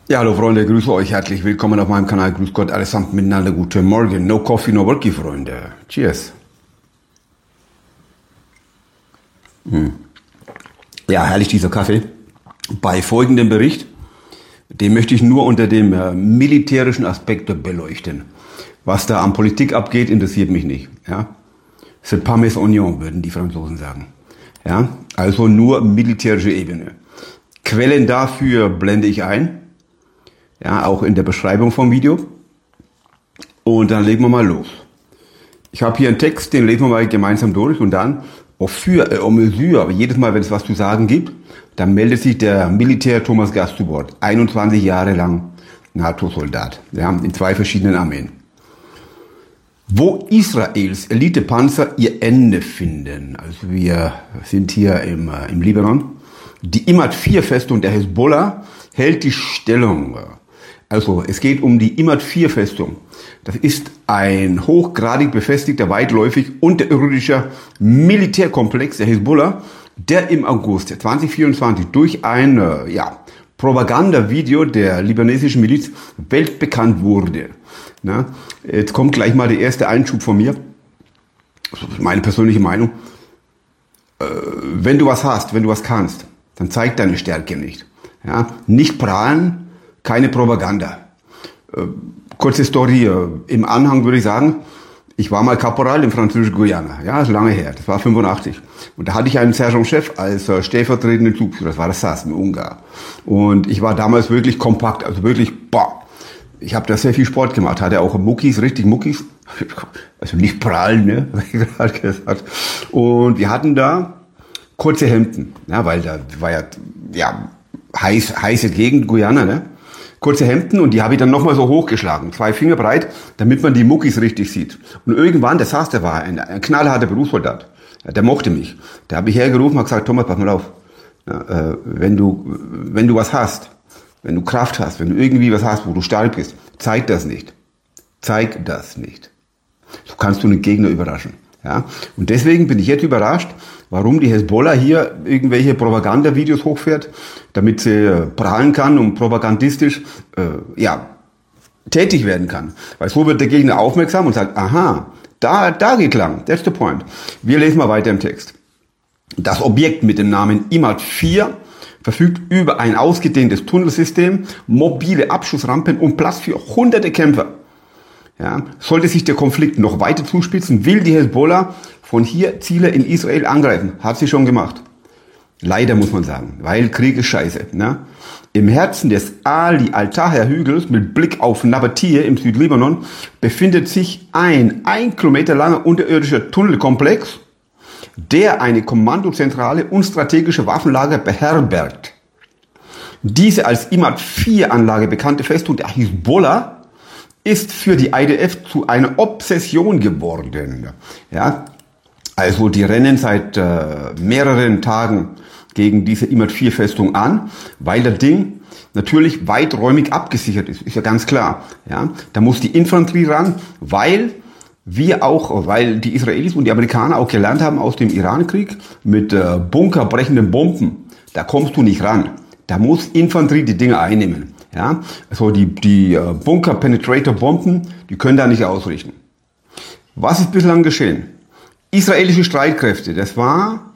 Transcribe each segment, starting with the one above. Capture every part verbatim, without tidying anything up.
Ja, hallo Freunde, grüße euch herzlich willkommen auf meinem Kanal. Grüß Gott allesamt miteinander. Guten Morgen. No coffee, no worky, Freunde. Cheers. Hm. Ja, herrlich dieser Kaffee. Bei folgendem Bericht, den möchte ich nur unter dem äh, militärischen Aspekt beleuchten. Was da an Politik abgeht, interessiert mich nicht. Ja, c'est pas mes oignons, würden die Franzosen sagen. Ja, also nur militärische Ebene. Quellen dafür blende ich ein. Ja, auch in der Beschreibung vom Video. Und dann legen wir mal los. Ich habe hier einen Text, den lesen wir mal gemeinsam durch und dann au fur et à mesure, aber jedes Mal, wenn es was zu sagen gibt, dann meldet sich der Militär Thomas Gast zu Wort. einundzwanzig Jahre lang NATO-Soldat. Ja, in zwei verschiedenen Armeen. Wo Israels Elitepanzer ihr Ende finden, also wir sind hier im, äh, im Libanon, die Imad vier Festung der Hezbollah hält die Stellung. Also es geht um die Imad vier Festung. Das ist ein hochgradig befestigter, weitläufig unterirdischer Militärkomplex der Hezbollah, der im August zweitausendvierundzwanzig durch ein äh, ja, Propagandavideo der libanesischen Miliz weltbekannt wurde. Na, jetzt kommt gleich mal der erste Einschub von mir. Meine persönliche Meinung. Äh, wenn du was hast, wenn du was kannst, dann zeig deine Stärke nicht. Ja, nicht prahlen, keine Propaganda. Äh, kurze Story, äh, im Anhang würde ich sagen, ich war mal Kaporal im französischen Guyana. Ja, ist lange her, das war fünfundachtzig. Und da hatte ich einen Sergeant-Chef als äh, stellvertretenden Zugführer, das war das S A S in Ungarn. Und ich war damals wirklich kompakt, also wirklich, boah. Ich habe da sehr viel Sport gemacht, hatte auch Muckis, richtig Muckis, also nicht prahlen, ne, was ich gerade gesagt. Und wir hatten da kurze Hemden, ja, weil da war ja, ja heiß, heiße Gegend, Guyana, ne, kurze Hemden und die habe ich dann nochmal so hochgeschlagen, zwei Finger breit, damit man die Muckis richtig sieht. Und irgendwann, der saß, der war ein, ein knallharter Berufssoldat, ja, der mochte mich. Der habe ich hergerufen und gesagt, Thomas, pass mal auf, ja, äh, wenn du, wenn du was hast, wenn du Kraft hast, wenn du irgendwie was hast, wo du stark bist, zeig das nicht. Zeig das nicht. So kannst du einen Gegner überraschen. Ja? Und deswegen bin ich jetzt überrascht, warum die Hezbollah hier irgendwelche Propagandavideos hochfährt, damit sie äh, prahlen kann und propagandistisch äh, ja, tätig werden kann. Weil so wird der Gegner aufmerksam und sagt, aha, da, da geht lang, that's the point. Wir lesen mal weiter im Text. Das Objekt mit dem Namen Imad vier verfügt über ein ausgedehntes Tunnelsystem, mobile Abschussrampen und Platz für hunderte Kämpfer. Ja, sollte sich der Konflikt noch weiter zuspitzen, will die Hezbollah von hier Ziele in Israel angreifen. Hat sie schon gemacht. Leider muss man sagen, weil Krieg ist scheiße. Ne? Im Herzen des Ali Al-Taher-Hügels mit Blick auf Nabatie im Südlibanon befindet sich ein ein Kilometer langer unterirdischer Tunnelkomplex, der eine Kommandozentrale und strategische Waffenlager beherbergt. Diese als Imad vier Anlage bekannte Festung der Hezbollah ist für die I D F zu einer Obsession geworden. Ja, also die rennen seit äh, mehreren Tagen gegen diese Imad vier Festung an, weil das Ding natürlich weiträumig abgesichert ist, ist ja ganz klar. Ja, da muss die Infanterie ran, weil wir auch, weil die Israelis und die Amerikaner auch gelernt haben aus dem Irankrieg mit äh, bunkerbrechenden Bomben, da kommst du nicht ran. Da muss Infanterie die Dinge einnehmen. Ja, also die, die äh, Bunker-Penetrator-Bomben, die können da nicht ausrichten. Was ist bislang geschehen? Israelische Streitkräfte, das war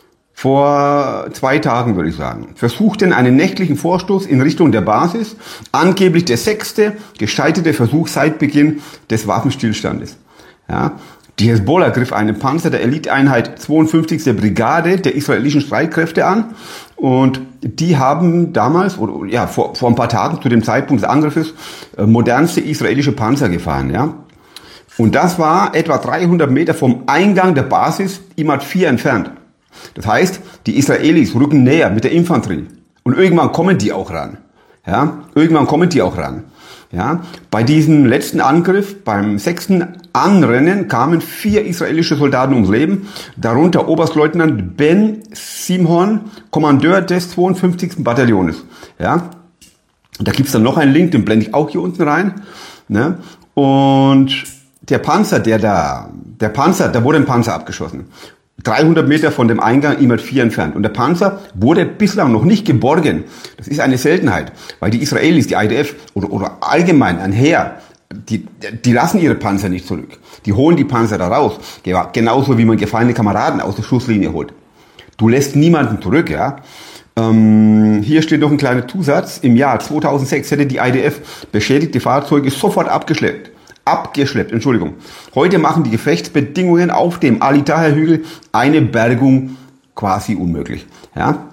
vor zwei Tagen, würde ich sagen, versuchten einen nächtlichen Vorstoß in Richtung der Basis, angeblich der sechste gescheiterte Versuch seit Beginn des Waffenstillstandes. Ja, die Hezbollah griff einen Panzer der Eliteeinheit zweiundfünfzigste Brigade der israelischen Streitkräfte an und die haben damals, oder ja, vor, vor ein paar Tagen zu dem Zeitpunkt des Angriffes, äh, modernste israelische Panzer gefahren. Ja, und das war etwa dreihundert Meter vom Eingang der Basis Imad vier entfernt. Das heißt, die Israelis rücken näher mit der Infanterie und irgendwann kommen die auch ran. Ja, irgendwann kommen die auch ran. Ja, bei diesem letzten Angriff, beim sechsten Anrennen, kamen vier israelische Soldaten ums Leben, darunter Oberstleutnant Ben Simhon, Kommandeur des zweiundfünfzigsten Bataillons. Ja, da gibt's dann noch einen Link, den blende ich auch hier unten rein. Ne? Und der Panzer, der da, der Panzer, da wurde ein Panzer abgeschossen. dreihundert Meter von dem Eingang I M A D vier entfernt. Und der Panzer wurde bislang noch nicht geborgen. Das ist eine Seltenheit, weil die Israelis, die I D F oder, oder allgemein ein Heer, die, die lassen ihre Panzer nicht zurück. Die holen die Panzer da raus. Genauso wie man gefallene Kameraden aus der Schusslinie holt. Du lässt niemanden zurück, ja. Ähm, hier steht noch ein kleiner Zusatz. Im Jahr zweitausendsechs hätte die I D F beschädigte Fahrzeuge sofort abgeschleppt. Abgeschleppt, Entschuldigung. Heute machen die Gefechtsbedingungen auf dem Al-Itaha-Hügel eine Bergung quasi unmöglich. Ja?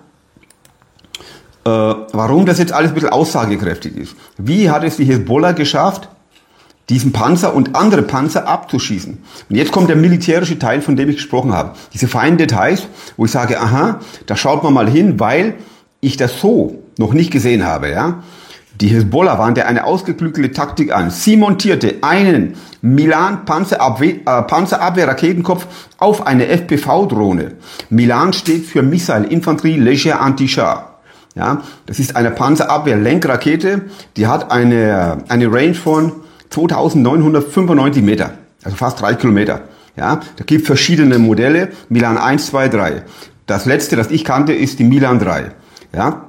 Äh, warum das jetzt alles ein bisschen aussagekräftig ist. Wie hat es die Hezbollah geschafft, diesen Panzer und andere Panzer abzuschießen? Und jetzt kommt der militärische Teil, von dem ich gesprochen habe. Diese feinen Details, wo ich sage, aha, da schaut man mal hin, weil ich das so noch nicht gesehen habe. Ja? Die Hezbollah wandte eine ausgeklügelte Taktik an. Sie montierte einen Milan Panzerabwehr, äh, Panzerabwehr-Raketenkopf auf eine F P V-Drohne. Milan steht für Missile Infanterie Leger Anti-Char. Ja, das ist eine Panzerabwehr-Lenkrakete, die hat eine, eine Range von zweitausendneunhundertfünfundneunzig Meter, also fast drei Kilometer. Ja, da gibt verschiedene Modelle, Milan eins, zwei, drei. Das letzte, das ich kannte, ist die Milan drei. Ja,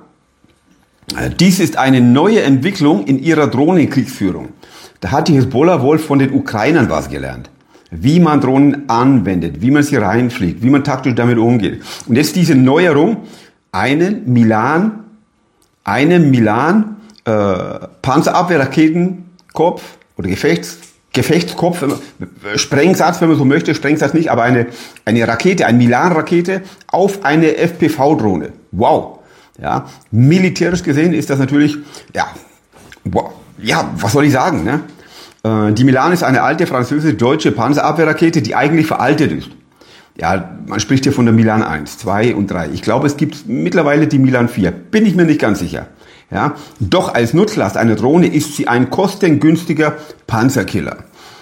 dies ist eine neue Entwicklung in ihrer Drohnenkriegsführung. Da hat die Hezbollah wohl von den Ukrainern was gelernt. Wie man Drohnen anwendet, wie man sie reinfliegt, wie man taktisch damit umgeht. Und jetzt diese Neuerung, einen Milan, einen Milan äh, Panzerabwehrraketenkopf oder Gefechts, Gefechtskopf, Sprengsatz, wenn man so möchte, Sprengsatz nicht, aber eine, eine Rakete, eine Milan-Rakete auf eine F P V-Drohne. Wow! Ja, militärisch gesehen ist das natürlich, ja, wow, ja, was soll ich sagen, ne? Äh, die Milan ist eine alte französisch-deutsche Panzerabwehrrakete, die eigentlich veraltet ist. Ja, man spricht hier von der Milan eins, zwei und drei. Ich glaube, es gibt mittlerweile die Milan vier. Bin ich mir nicht ganz sicher. Ja, doch als Nutzlast einer Drohne ist sie ein kostengünstiger Panzerkiller.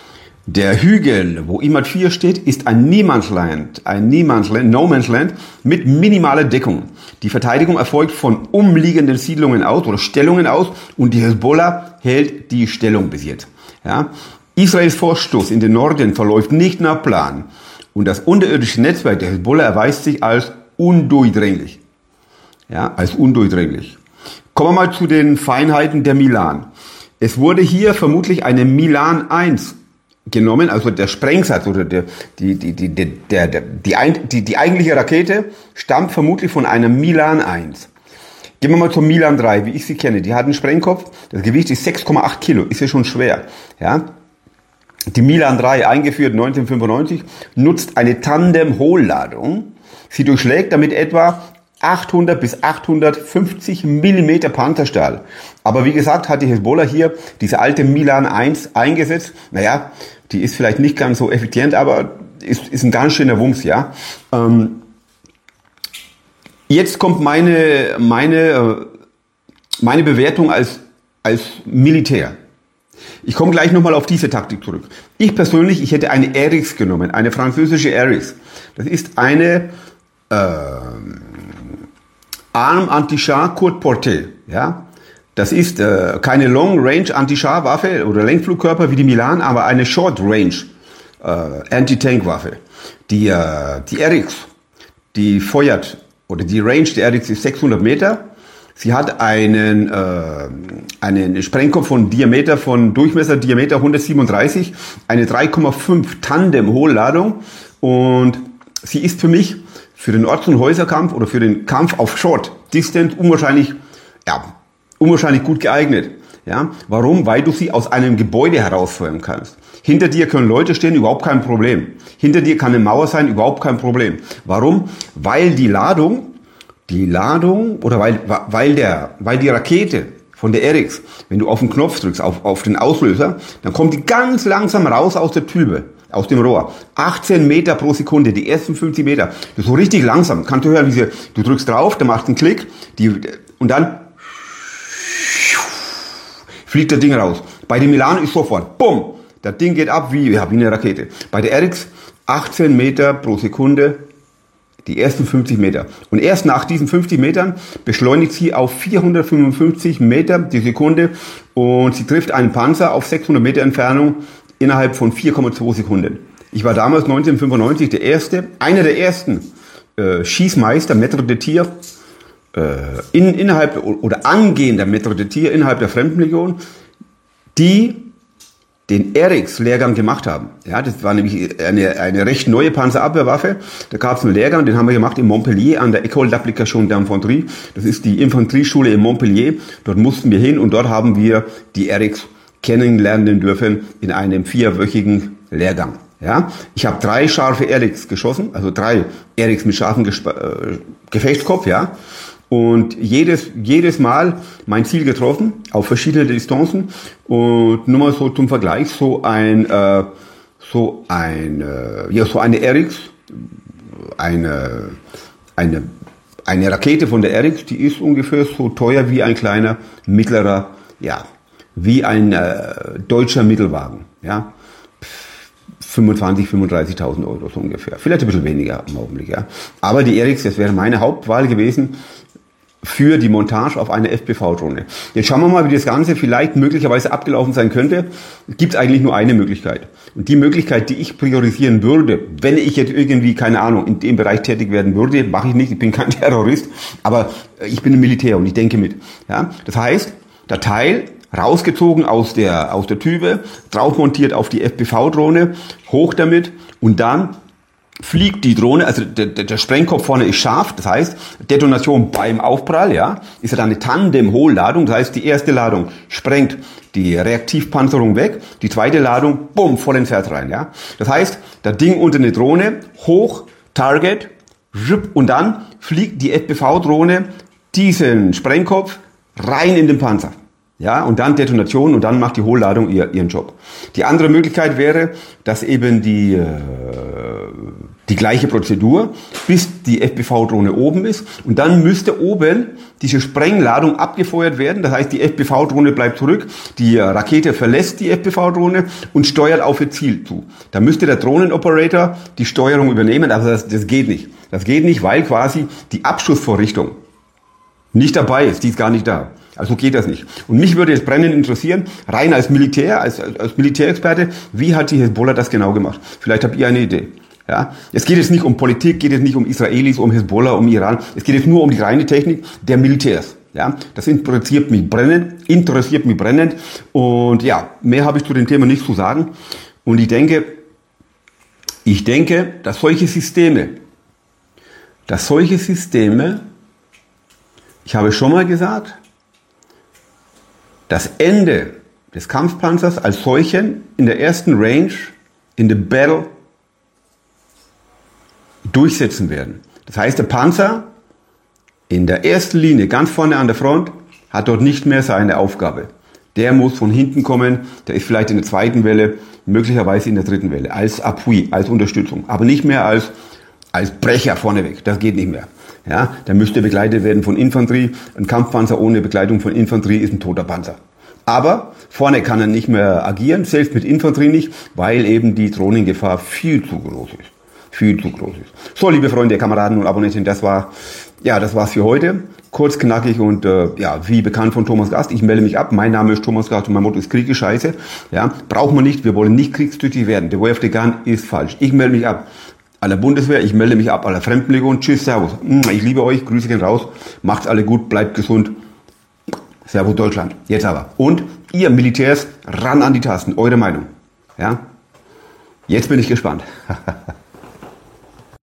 Der Hügel, wo I M A D vier steht, ist ein Niemandsland, ein Niemandsland, No Man's Land mit minimaler Deckung. Die Verteidigung erfolgt von umliegenden Siedlungen aus oder Stellungen aus und die Hezbollah hält die Stellung bis jetzt. Ja? Israels Vorstoß in den Norden verläuft nicht nach Plan und das unterirdische Netzwerk der Hezbollah erweist sich als undurchdringlich. Ja, als undurchdringlich. Kommen wir mal zu den Feinheiten der Milan. Es wurde hier vermutlich eine Milan eins genommen, also der Sprengsatz oder der, die, die, die, der, der, die, die, die eigentliche Rakete stammt vermutlich von einer Milan eins. Gehen wir mal zur Milan drei, wie ich sie kenne. Die hat einen Sprengkopf, das Gewicht ist sechs Komma acht Kilo, ist ja schon schwer. Ja? Die Milan drei, eingeführt neunzehnhundertfünfundneunzig, nutzt eine Tandem-Hohlladung. Sie durchschlägt damit etwa achthundert bis achthundertfünfzig Millimeter Panzerstahl. Aber wie gesagt, hat die Hezbollah hier diese alte Milan eins eingesetzt. Naja, die ist vielleicht nicht ganz so effizient, aber ist, ist ein ganz schöner Wumms, ja. Ähm, jetzt kommt meine, meine, meine Bewertung als, als Militär. Ich komme gleich nochmal auf diese Taktik zurück. Ich persönlich, ich hätte eine R X genommen, eine französische R X. Das ist eine äh, Arm Anti-Char Courte Portée, ja. Das ist äh, keine Long-Range Anti-Char-Waffe oder Lenkflugkörper wie die Milan, aber eine Short-Range äh, Anti-Tank-Waffe. Die, äh, die R X, die feuert, oder die Range der R X ist sechshundert Meter. Sie hat einen, äh, einen Sprengkopf von Diameter, von Durchmesser Diameter hundertsiebenunddreißig, eine drei Komma fünf Tandem-Hohlladung und sie ist für mich für den Orts- und Häuserkampf oder für den Kampf auf Short Distance unwahrscheinlich, ja, unwahrscheinlich gut geeignet. Ja, warum? Weil du sie aus einem Gebäude herausfeuern kannst. Hinter dir können Leute stehen, überhaupt kein Problem. Hinter dir kann eine Mauer sein, überhaupt kein Problem. Warum? Weil die Ladung, die Ladung oder weil, weil der, weil die Rakete von der R X, wenn du auf den Knopf drückst, auf, auf den Auslöser, dann kommt die ganz langsam raus aus der Tübe, aus dem Rohr. achtzehn Meter pro Sekunde, die ersten fünfzig Meter. Das ist so richtig langsam. Kannst du hören, wie sie, du drückst drauf, dann machst du einen Klick, die, und dann fliegt das Ding raus. Bei dem Milan ist sofort, bumm, das Ding geht ab wie, ja, wie eine Rakete. Bei der R X achtzehn Meter pro Sekunde, die ersten fünfzig Meter. Und erst nach diesen fünfzig Metern beschleunigt sie auf vierhundertfünfundfünfzig Meter die Sekunde und sie trifft einen Panzer auf sechshundert Meter Entfernung innerhalb von vier Komma zwei Sekunden. Ich war damals neunzehnhundertfünfundneunzig der erste, einer der ersten äh, Schießmeister, Maître de Tir, äh, in, innerhalb oder angehender Maître de Tir innerhalb der Fremdenlegion, die den R X-Lehrgang gemacht haben. Ja, das war nämlich eine, eine recht neue Panzerabwehrwaffe. Da gab es einen Lehrgang, den haben wir gemacht in Montpellier an der École d'Application d'Infanterie. Das ist die Infanterieschule in Montpellier. Dort mussten wir hin und dort haben wir die R X kennenlernen dürfen in einem vierwöchigen Lehrgang. Ja, ich habe drei scharfe R X geschossen, also drei R X mit scharfem Gesp- äh, Gefechtskopf, ja. Und jedes, jedes Mal mein Ziel getroffen, auf verschiedene Distanzen. Und nur mal so zum Vergleich, so ein, äh, so ein, äh, ja, so eine R X, eine, eine, eine Rakete von der R X, die ist ungefähr so teuer wie ein kleiner, mittlerer, ja, wie ein äh, deutscher Mittelwagen, ja. fünfundzwanzigtausend, fünfunddreißigtausend Euro so ungefähr. Vielleicht ein bisschen weniger im Augenblick, ja. Aber die R X, das wäre meine Hauptwahl gewesen für die Montage auf eine F P V-Drohne. Jetzt schauen wir mal, wie das Ganze vielleicht möglicherweise abgelaufen sein könnte. Es gibt eigentlich nur eine Möglichkeit. Und die Möglichkeit, die ich priorisieren würde, wenn ich jetzt irgendwie, keine Ahnung, in dem Bereich tätig werden würde, mache ich nicht, ich bin kein Terrorist, aber ich bin im Militär und ich denke mit. Ja? Das heißt, der Teil rausgezogen aus der, aus der Tübe, drauf montiert auf die F P V-Drohne, hoch damit und dann fliegt die Drohne, also der, der, der Sprengkopf vorne ist scharf, das heißt, Detonation beim Aufprall, ja, ist ja dann eine Tandem-Hohlladung, das heißt, die erste Ladung sprengt die Reaktivpanzerung weg, die zweite Ladung, bumm, voll ins Herz rein, ja. Das heißt, das Ding unter eine Drohne, hoch, Target, und dann fliegt die F P V-Drohne diesen Sprengkopf rein in den Panzer. Ja, und dann Detonation und dann macht die Hohlladung ihr, ihren Job. Die andere Möglichkeit wäre, dass eben die, äh, die gleiche Prozedur, bis die F P V-Drohne oben ist und dann müsste oben diese Sprengladung abgefeuert werden. Das heißt, die F P V-Drohne bleibt zurück, die Rakete verlässt die F P V-Drohne und steuert auf ihr Ziel zu. Da müsste der Drohnenoperator die Steuerung übernehmen, aber das, das geht nicht. Das geht nicht, weil quasi die Abschussvorrichtung nicht dabei ist, die ist gar nicht da. Also geht das nicht. Und mich würde jetzt brennend interessieren, rein als Militär, als, als Militärexperte, wie hat die Hezbollah das genau gemacht? Vielleicht habt ihr eine Idee. Ja? Es geht jetzt nicht um Politik, geht jetzt nicht um Israelis, um Hezbollah, um Iran. Es geht jetzt nur um die reine Technik der Militärs. Ja? Das interessiert mich brennend, interessiert mich brennend. Und ja, mehr habe ich zu dem Thema nicht zu sagen. Und ich denke, ich denke, dass solche Systeme, dass solche Systeme, ich habe schon mal gesagt, das Ende des Kampfpanzers als solchen in der ersten Range, in the Battle, durchsetzen werden. Das heißt, der Panzer in der ersten Linie, ganz vorne an der Front, hat dort nicht mehr seine Aufgabe. Der muss von hinten kommen, der ist vielleicht in der zweiten Welle, möglicherweise in der dritten Welle, als Appui, als Unterstützung, aber nicht mehr als, als Brecher vorneweg. Das geht nicht mehr. Ja, der müsste begleitet werden von Infanterie. Ein Kampfpanzer ohne Begleitung von Infanterie ist ein toter Panzer. Aber vorne kann er nicht mehr agieren, selbst mit Infanterie nicht, weil eben die Drohnengefahr viel zu groß ist. Viel zu groß ist. So, liebe Freunde, Kameraden und Abonnenten, das war, ja, das war's für heute. Kurz, knackig und, äh, ja, wie bekannt von Thomas Gast. Ich melde mich ab. Mein Name ist Thomas Gast und mein Motto ist Krieg ist scheiße. Ja, braucht man nicht. Wir wollen nicht kriegstüchtig werden. The way of the gun ist falsch. Ich melde mich ab. Aller Bundeswehr, ich melde mich ab, aller Fremdenlegion. Tschüss, Servus. Ich liebe euch, Grüße gehen raus. Macht's alle gut, bleibt gesund. Servus Deutschland. Jetzt aber. Und ihr Militärs, ran an die Tasten. Eure Meinung. Ja? Jetzt bin ich gespannt.